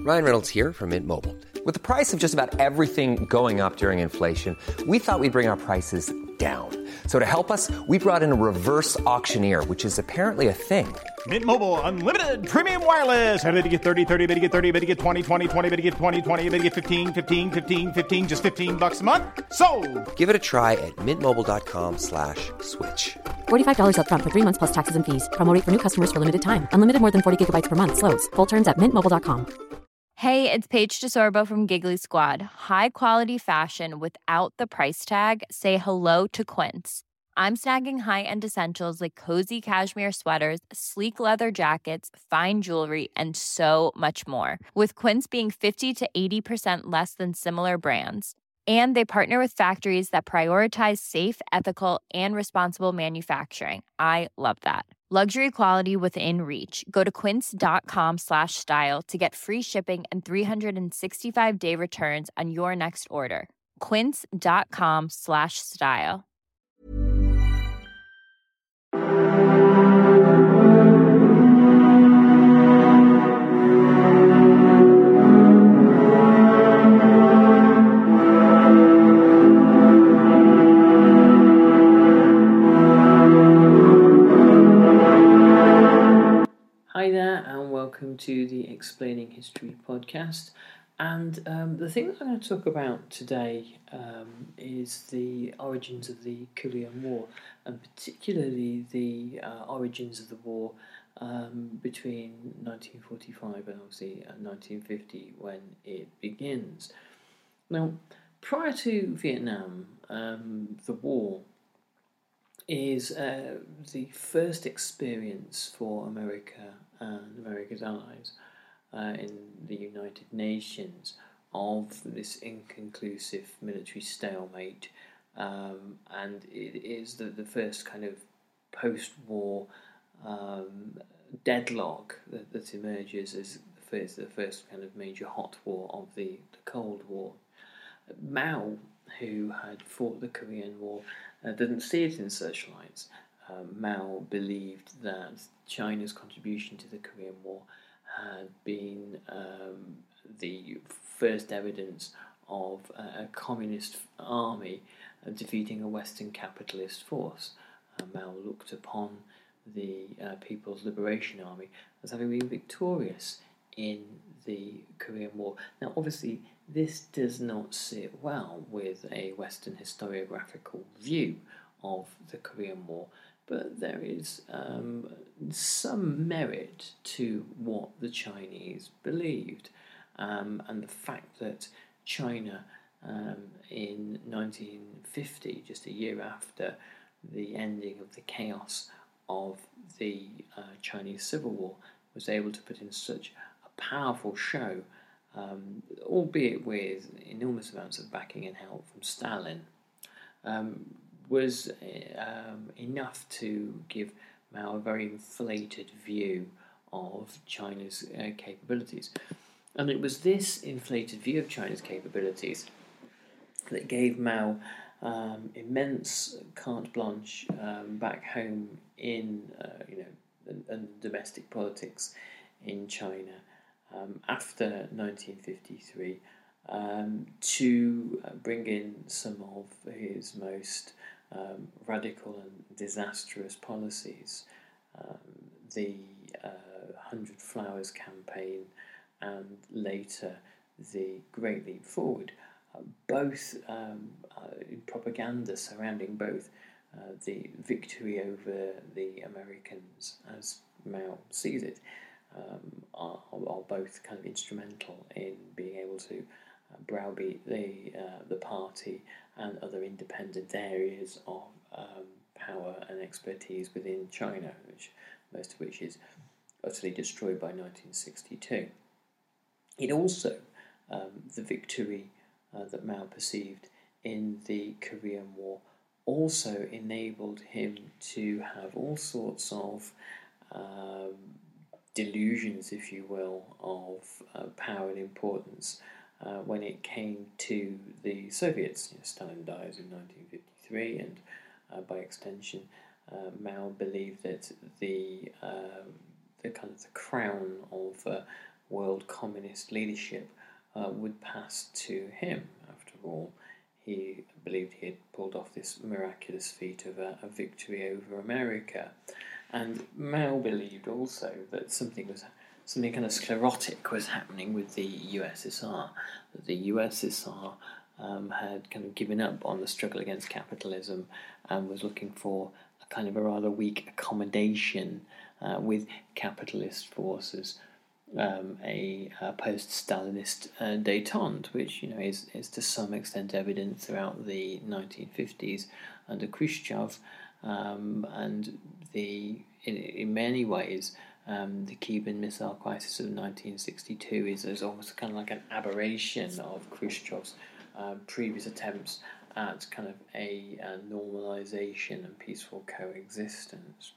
Ryan Reynolds here from Mint Mobile. With the price of just about everything going up during inflation, we thought we'd bring our prices down. So to help us, we brought in a reverse auctioneer, which is apparently a thing. Mint Mobile Unlimited Premium Wireless. How to get 30, 30, bit to get 30, bit to get 20, 20, 20, bit to get 20, 20, bit to get 15, 15, 15, 15, just $15 a month? Sold! Give it a try at mintmobile.com/switch. $45 up front for 3 months plus taxes and fees. Promo rate for new customers for limited time. Unlimited more than 40 gigabytes per month. Slows full terms at mintmobile.com. Hey, it's Paige DeSorbo from Giggly Squad. High quality fashion without the price tag. Say hello to Quince. I'm snagging high-end essentials like cozy cashmere sweaters, sleek leather jackets, fine jewelry, and so much more. With Quince being 50 to 80% less than similar brands. And they partner with factories that prioritize safe, ethical, and responsible manufacturing. I love that. Luxury quality within reach. Go to quince.com/style to get free shipping and 365-day returns on your next order. Quince.com/style. Hi there, and welcome to the Explaining History podcast. And the thing that I'm going to talk about today is the origins of the Korean War, and particularly the origins of the war between 1945 and obviously 1950 when it begins. Now, prior to Vietnam, the war is the first experience for America and America's allies in the United Nations of this inconclusive military stalemate, and it is the first kind of post-war deadlock that emerges as the first kind of major hot war of the Cold War. Mao, who had fought the Korean War, didn't see it in such lights. Mao believed that China's contribution to the Korean War had been the first evidence of a communist army defeating a Western capitalist force. Mao looked upon the People's Liberation Army as having been victorious in the Korean War. Now, obviously, this does not sit well with a Western historiographical view of the Korean War, but there is some merit to what the Chinese believed, and the fact that China in 1950, just a year after the ending of the chaos of the Chinese Civil War, was able to put in such a powerful show, albeit with enormous amounts of backing and help from Stalin, was enough to give Mao a very inflated view of China's capabilities. And it was this inflated view of China's capabilities that gave Mao immense carte blanche back home in domestic politics in China after 1953 to bring in some of his most radical and disastrous policies, the 100 Flowers campaign and later the Great Leap Forward, both in propaganda surrounding both the victory over the Americans, as Mao sees it, are both kind of instrumental in being able to browbeat the party and other independent areas of power and expertise within China, most of which is utterly destroyed by 1962. It also, the victory that Mao perceived in the Korean War also enabled him to have all sorts of delusions, if you will, of power and importance when it came to the Soviets. Stalin dies in 1953, and by extension, Mao believed that the kind of the crown of world communist leadership would pass to him. After all, he believed he had pulled off this miraculous feat of a victory over America. And Mao believed also that something kind of sclerotic was happening with the USSR, that the USSR had kind of given up on the struggle against capitalism and was looking for a kind of a rather weak accommodation with capitalist forces, a post-Stalinist détente, which is to some extent evident throughout the 1950s under Khrushchev, and in many ways the Cuban Missile Crisis of 1962 is almost kind of like an aberration of Khrushchev's previous attempts at kind of a normalization and peaceful coexistence.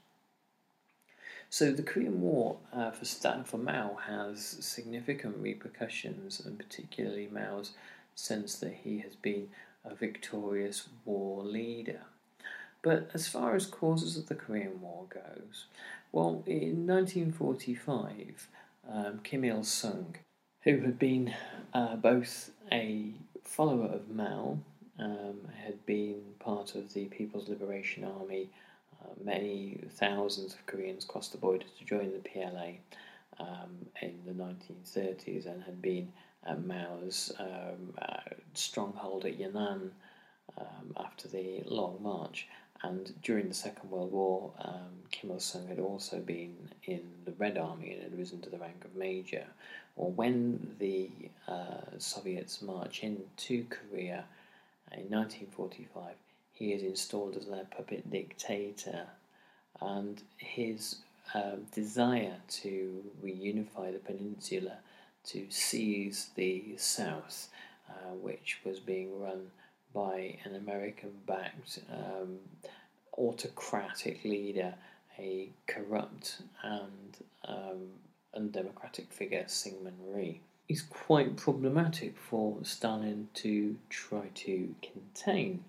So the Korean War for Mao has significant repercussions, and particularly Mao's sense that he has been a victorious war leader. But as far as causes of the Korean War goes, well, in 1945, Kim Il-sung, who had been both a follower of Mao, had been part of the People's Liberation Army. Many thousands of Koreans crossed the border to join the PLA in the 1930s and had been at Mao's stronghold at Yan'an after the Long March. And during the Second World War, Kim Il-sung had also been in the Red Army and had risen to the rank of major. Or when the Soviets march into Korea in 1945, he is installed as their puppet dictator, and his desire to reunify the peninsula, to seize the South, which was being run by an American-backed autocratic leader, a corrupt and undemocratic figure, Syngman Rhee, is quite problematic for Stalin to try to contain.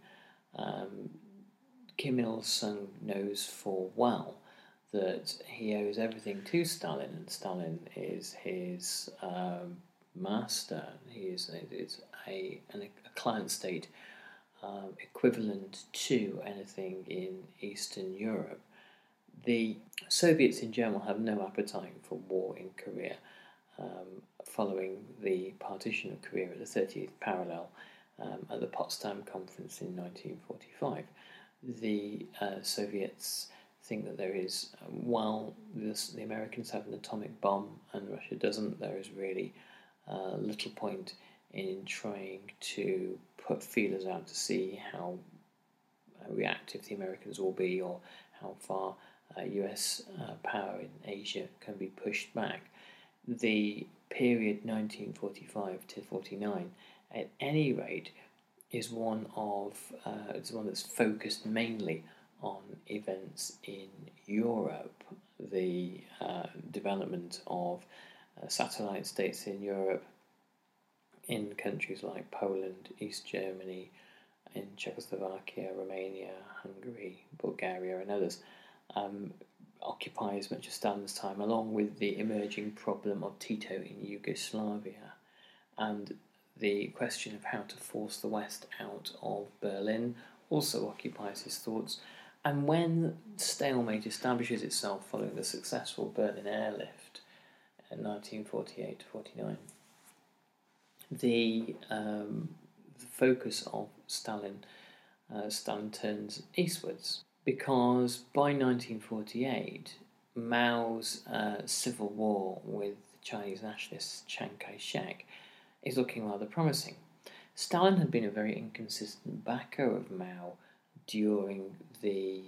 Kim Il-sung knows full well that he owes everything to Stalin, and Stalin is his master. It's a client state equivalent to anything in Eastern Europe. The Soviets in general have no appetite for war in Korea. Following the partition of Korea at the 30th parallel at the Potsdam Conference in 1945, the Soviets think that there is, while the Americans have an atomic bomb and Russia doesn't, there is really little point in trying to put feelers out to see how reactive the Americans will be, or how far US power in Asia can be pushed back. The period 1945 to 49, at any rate, is one that's focused mainly on events in Europe. The development of satellite states in Europe, in countries like Poland, East Germany, in Czechoslovakia, Romania, Hungary, Bulgaria, and others, occupies much of Stalin's time, along with the emerging problem of Tito in Yugoslavia, and the question of how to force the West out of Berlin also occupies his thoughts. And when stalemate establishes itself following the successful Berlin airlift in 1948-49, the focus of Stalin turns eastwards, because by 1948, Mao's civil war with the Chinese nationalist Chiang Kai-shek is looking rather promising. Stalin had been a very inconsistent backer of Mao during the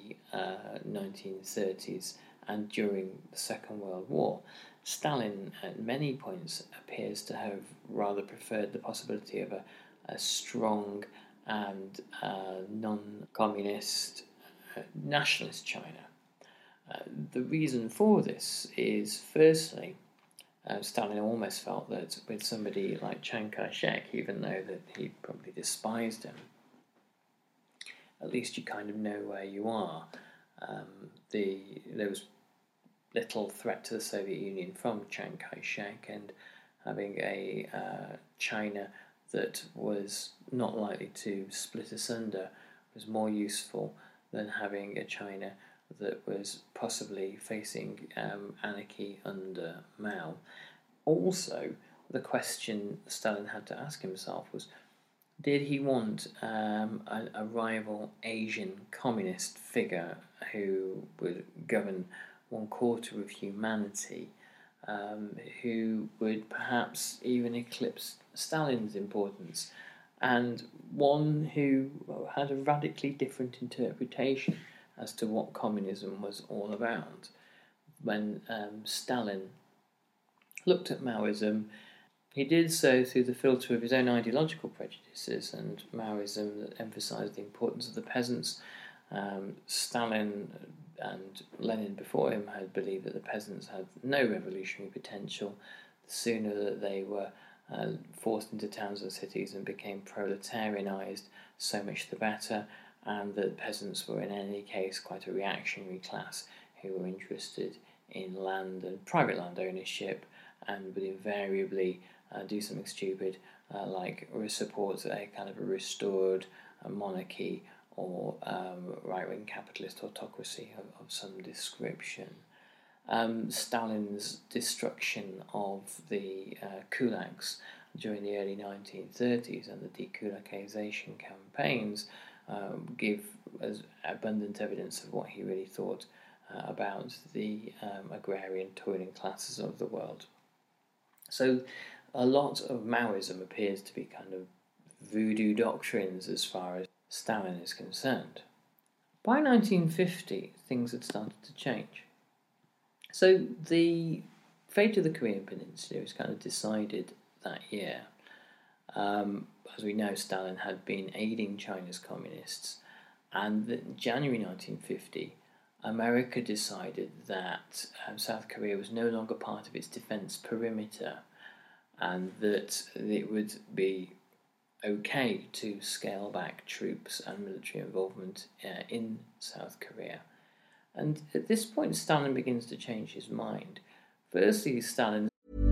1930s and during the Second World War. Stalin, at many points, appears to have rather preferred the possibility of a strong and non-communist nationalist China. The reason for this is, firstly, Stalin almost felt that with somebody like Chiang Kai-shek, even though that he probably despised him, at least you kind of know where you are. There was little threat to the Soviet Union from Chiang Kai-shek, and having a China that was not likely to split asunder was more useful than having a China that was possibly facing anarchy under Mao. Also, the question Stalin had to ask himself was, did he want a rival Asian communist figure who would govern 1/4 of humanity, who would perhaps even eclipse Stalin's importance, and one who had a radically different interpretation as to what communism was all about? When Stalin looked at Maoism, he did so through the filter of his own ideological prejudices, and Maoism that emphasised the importance of the peasants. Stalin and Lenin before him had believed that the peasants had no revolutionary potential. The sooner that they were forced into towns and cities and became proletarianised, so much the better, and that peasants were in any case quite a reactionary class who were interested in land and private land ownership, and would invariably do something stupid like support a kind of a restored monarchy or right-wing capitalist autocracy of some description. Stalin's destruction of the kulaks during the early 1930s and the dekulakization campaigns give as abundant evidence of what he really thought about the agrarian toiling classes of the world. So a lot of Maoism appears to be kind of voodoo doctrines as far as Stalin is concerned. By 1950, things had started to change. So the fate of the Korean Peninsula was kind of decided that year. As we know, Stalin had been aiding China's communists, and in January 1950, America decided that South Korea was no longer part of its defence perimeter, and that it would be okay to scale back troops and military involvement in South Korea. And at this point, Stalin begins to change his mind. Firstly, Stalin...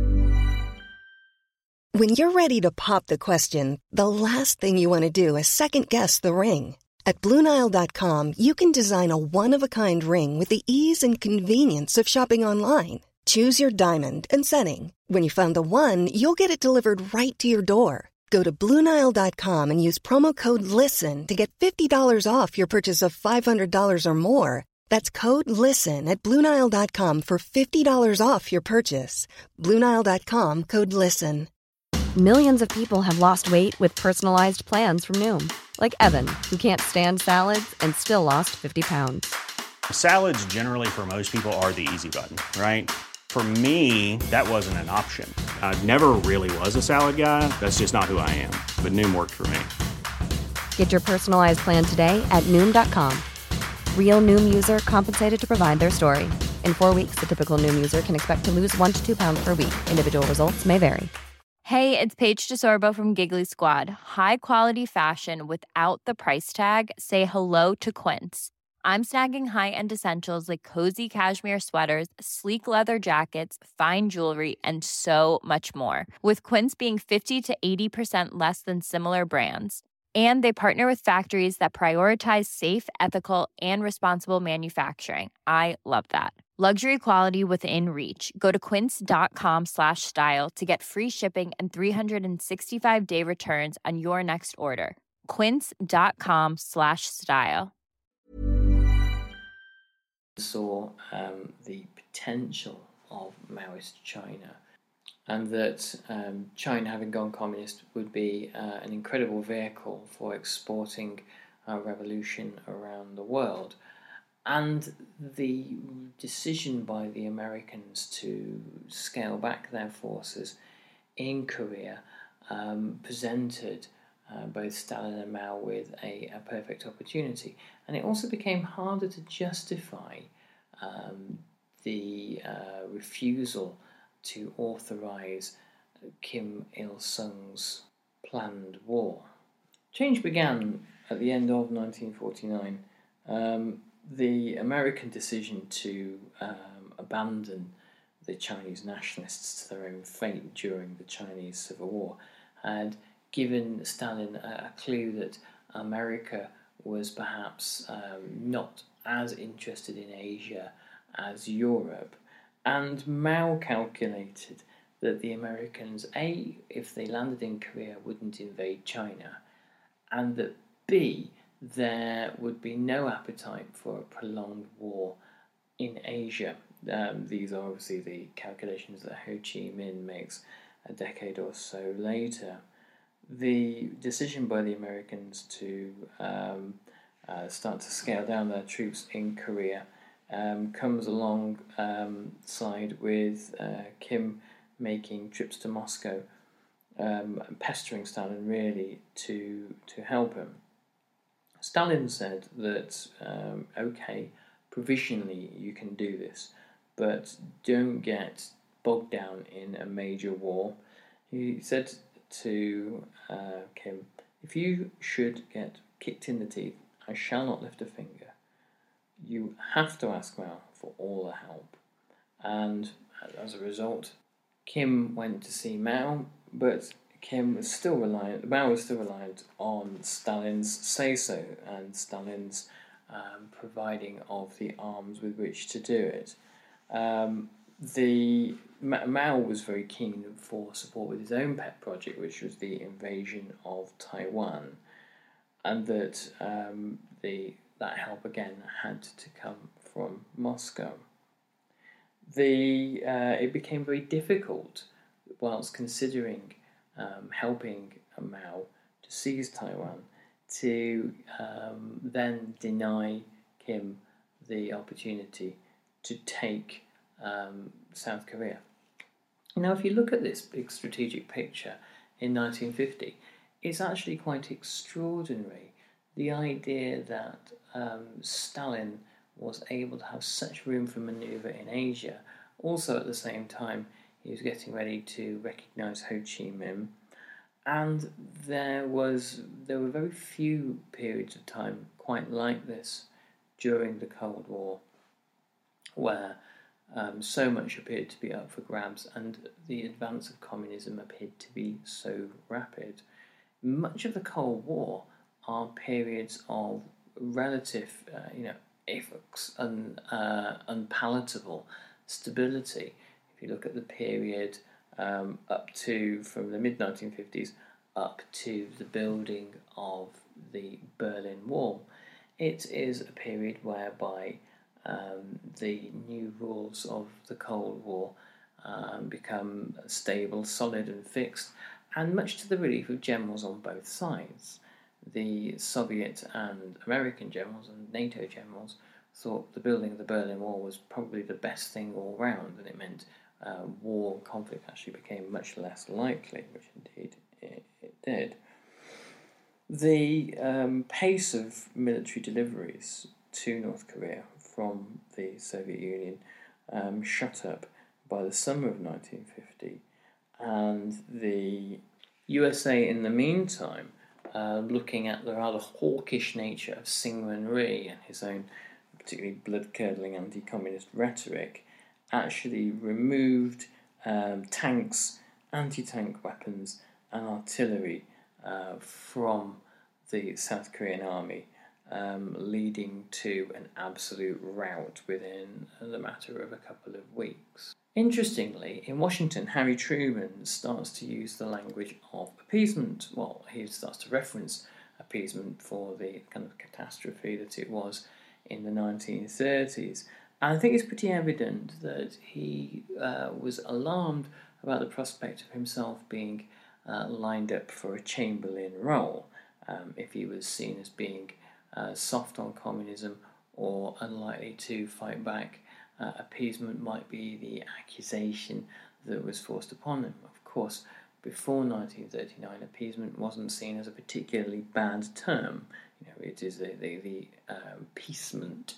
When you're ready to pop the question, the last thing you want to do is second-guess the ring. At BlueNile.com, you can design a one-of-a-kind ring with the ease and convenience of shopping online. Choose your diamond and setting. When you find the one, you'll get it delivered right to your door. Go to BlueNile.com and use promo code LISTEN to get $50 off your purchase of $500 or more. That's code LISTEN at BlueNile.com for $50 off your purchase. BlueNile.com, code LISTEN. Millions of people have lost weight with personalized plans from Noom. Like Evan, who can't stand salads and still lost 50 pounds. Salads generally for most people are the easy button, right? For me, that wasn't an option. I never really was a salad guy. That's just not who I am. But Noom worked for me. Get your personalized plan today at Noom.com. Real Noom user compensated to provide their story. In 4 weeks, the typical Noom user can expect to lose 1 to 2 pounds per week. Individual results may vary. Hey, it's Paige DeSorbo from Giggly Squad. High quality fashion without the price tag. Say hello to Quince. I'm snagging high-end essentials like cozy cashmere sweaters, sleek leather jackets, fine jewelry, and so much more. With Quince being 50 to 80% less than similar brands. And they partner with factories that prioritize safe, ethical, and responsible manufacturing. I love that. Luxury quality within reach. Go to quince.com/style to get free shipping and 365-day returns on your next order. Quince.com/style. Saw the potential of Maoist China, and that China, having gone communist, would be an incredible vehicle for exporting revolution around the world. And the decision by the Americans to scale back their forces in Korea presented both Stalin and Mao with a perfect opportunity. And it also became harder to justify the refusal to authorise Kim Il-sung's planned war. Change began at the end of 1949. The American decision to abandon the Chinese nationalists to their own fate during the Chinese Civil War, had given Stalin a clue that America was perhaps not as interested in Asia as Europe, and Mao calculated that the Americans, A, if they landed in Korea, wouldn't invade China, and that B, there would be no appetite for a prolonged war in Asia. These are obviously the calculations that Ho Chi Minh makes a decade or so later. The decision by the Americans to start to scale down their troops in Korea comes alongside with Kim making trips to Moscow, pestering Stalin really to help him. Stalin said that, okay, provisionally you can do this, but don't get bogged down in a major war. He said to Kim, if you should get kicked in the teeth, I shall not lift a finger. You have to ask Mao for all the help. And as a result, Kim went to see Mao, but Mao was still reliant on Stalin's say-so and Stalin's providing of the arms with which to do it. Mao was very keen for support with his own pet project, which was the invasion of Taiwan, and that that help again had to come from Moscow. It became very difficult, whilst considering helping Mao to seize Taiwan, to then deny Kim the opportunity to take South Korea. Now, if you look at this big strategic picture in 1950, it's actually quite extraordinary, the idea that Stalin was able to have such room for manoeuvre in Asia. Also, at the same time, he was getting ready to recognise Ho Chi Minh, and there were very few periods of time quite like this during the Cold War, where so much appeared to be up for grabs, and the advance of communism appeared to be so rapid. Much of the Cold War are periods of relative, unpalatable stability. If you look at the period up to, from the mid-1950s up to the building of the Berlin Wall, it is a period whereby the new rules of the Cold War become stable, solid and fixed, and much to the relief of generals on both sides. The Soviet and American generals and NATO generals thought the building of the Berlin Wall was probably the best thing all round, and it meant war and conflict actually became much less likely, which indeed it did. The pace of military deliveries to North Korea from the Soviet Union shot up by the summer of 1950, and the USA in the meantime, looking at the rather hawkish nature of Syngman Rhee and his own particularly blood-curdling anti-communist rhetoric, actually removed tanks, anti-tank weapons and artillery from the South Korean army, leading to an absolute rout within the matter of a couple of weeks. Interestingly, in Washington, Harry Truman starts to use the language of appeasement. Well, he starts to reference appeasement for the kind of catastrophe that it was in the 1930s. And I think it's pretty evident that he was alarmed about the prospect of himself being lined up for a Chamberlain role, if he was seen as being soft on communism or unlikely to fight back. Appeasement might be the accusation that was forced upon him. Of course, before 1939, appeasement wasn't seen as a particularly bad term. It is the appeasement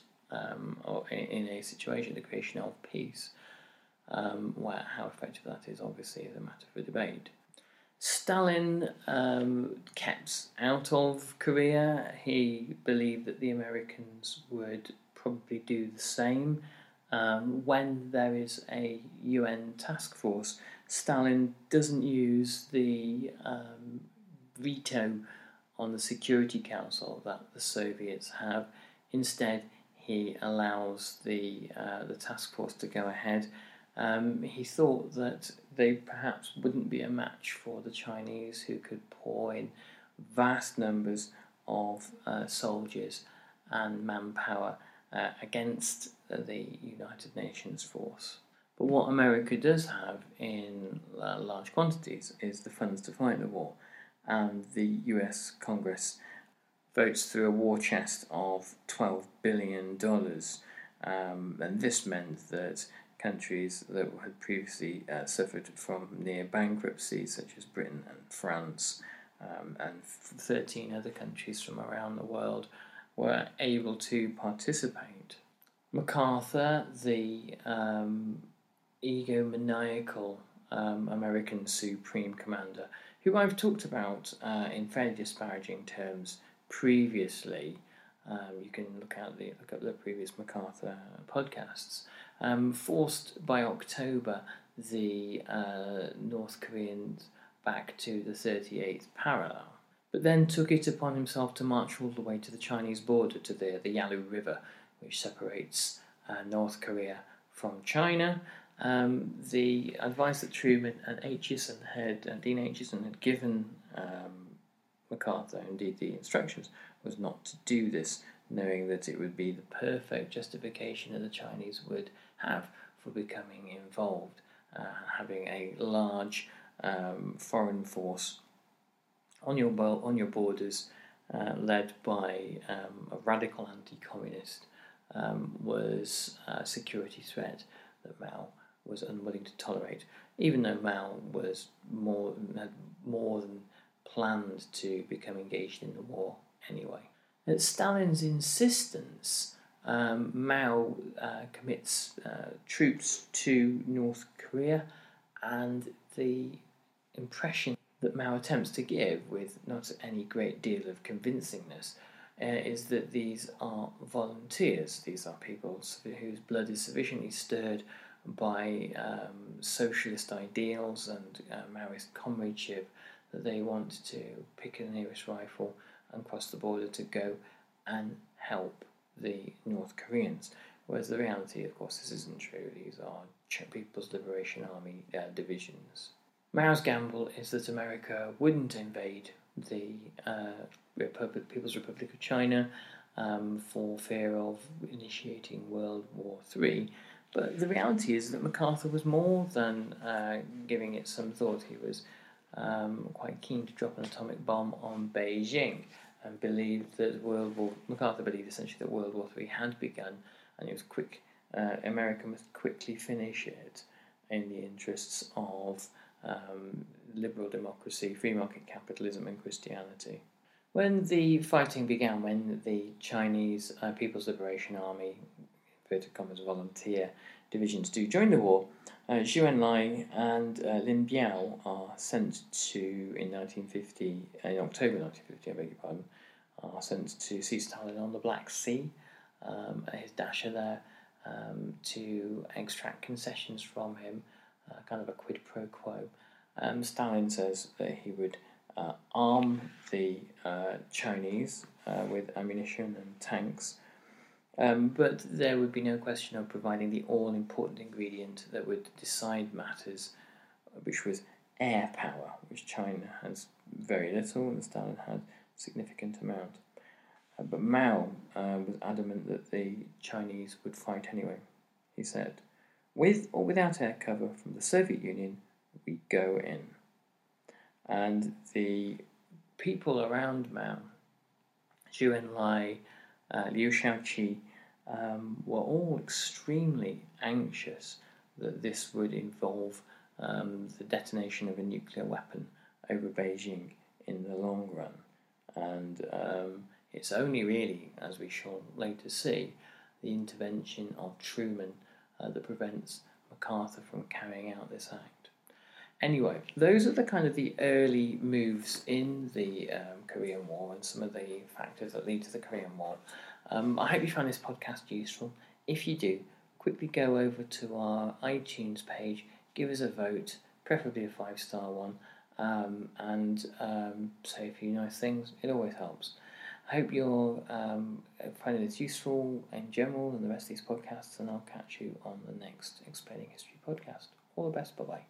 in a situation, the creation of peace. Where how effective that is, obviously, is a matter for debate. Stalin kept out of Korea. He believed that the Americans would probably do the same. when there is a UN task force, Stalin doesn't use the veto on the Security Council that the Soviets have. Instead, he allows the task force to go ahead. He thought that they perhaps wouldn't be a match for the Chinese, who could pour in vast numbers of soldiers and manpower against the United Nations force. But what America does have in large quantities is the funds to fight the war, and the US Congress votes through a war chest of $12 billion, and this meant that countries that had previously suffered from near bankruptcy, such as Britain and France, and 13 other countries from around the world, were able to participate. MacArthur, the egomaniacal American Supreme Commander, who I've talked about in fairly disparaging terms previously, you can look up the previous MacArthur podcasts, forced by October the North Koreans back to the 38th parallel, but then took it upon himself to march all the way to the Chinese border, to the Yalu River, which separates North Korea from China. The advice that Truman and Dean Acheson had given MacArthur, indeed the instructions, was not to do this, knowing that it would be the perfect justification that the Chinese would have for becoming involved, having a large foreign force on your borders, led by a radical anti-communist, was a security threat that Mao was unwilling to tolerate, even though Mao was had more than planned to become engaged in the war anyway. At Stalin's insistence, Mao commits troops to North Korea, and the impression that Mao attempts to give, with not any great deal of convincingness, is that these are volunteers. These are people whose blood is sufficiently stirred by socialist ideals and Maoist comradeship that they want to pick the nearest rifle and cross the border to go and help the North Koreans. Whereas the reality, of course, this isn't true. These are People's Liberation Army divisions. Mao's gamble is that America wouldn't invade the People's Republic of China for fear of initiating World War III. But the reality is that MacArthur was more than giving it some thought. He was quite keen to drop an atomic bomb on Beijing, and believed that MacArthur believed essentially that World War III had begun, and it was America must quickly finish it in the interests of liberal democracy, free market capitalism, and Christianity. When the fighting began, when the Chinese People's Liberation Army, inverted commas, volunteer divisions do join the war, Zhou Enlai and Lin Biao are sent to, in October 1950, I beg your pardon, are sent to see Stalin on the Black Sea, his dasher there, to extract concessions from him, kind of a quid pro quo. Stalin says that he would arm the Chinese with ammunition and tanks, but there would be no question of providing the all-important ingredient that would decide matters, which was air power, which China has very little and Stalin had a significant amount. But Mao was adamant that the Chinese would fight anyway. He said, "With or without air cover from the Soviet Union, we go in." And the people around Mao, Zhou Enlai, Liu Shaoqi, were all extremely anxious that this would involve the detonation of a nuclear weapon over Beijing in the long run. And it's only really, as we shall later see, the intervention of Truman that prevents MacArthur from carrying out this act. Anyway, those are the early moves in the Korean War and some of the factors that lead to the Korean War. I hope you found this podcast useful. If you do, quickly go over to our iTunes page, give us a vote, preferably a 5-star one, and say a few nice things. It always helps. I hope you're finding this useful in general and the rest of these podcasts, and I'll catch you on the next Explaining History podcast. All the best. Bye-bye.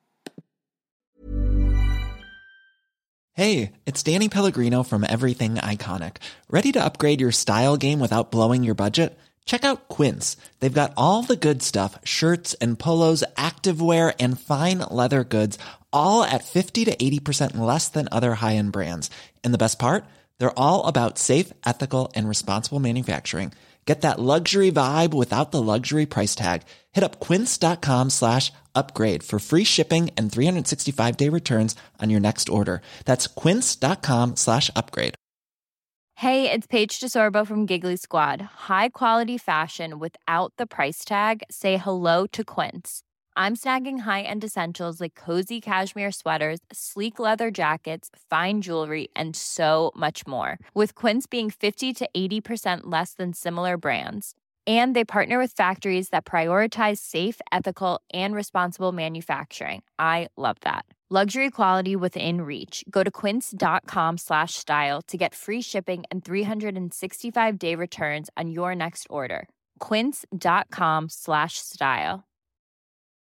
Hey, it's Danny Pellegrino from Everything Iconic. Ready to upgrade your style game without blowing your budget? Check out Quince. They've got all the good stuff, shirts and polos, activewear, and fine leather goods, all at 50 to 80% less than other high-end brands. And the best part? They're all about safe, ethical, and responsible manufacturing. Get that luxury vibe without the luxury price tag. Hit up quince.com/upgrade for free shipping and 365-day returns on your next order. That's quince.com/upgrade. Hey, it's Paige DeSorbo from Giggly Squad. High quality fashion without the price tag. Say hello to Quince. I'm snagging high-end essentials like cozy cashmere sweaters, sleek leather jackets, fine jewelry, and so much more. With Quince being 50 to 80% less than similar brands. And they partner with factories that prioritize safe, ethical, and responsible manufacturing. I love that. Luxury quality within reach. Go to quince.com/style to get free shipping and 365-day returns on your next order. Quince.com/style.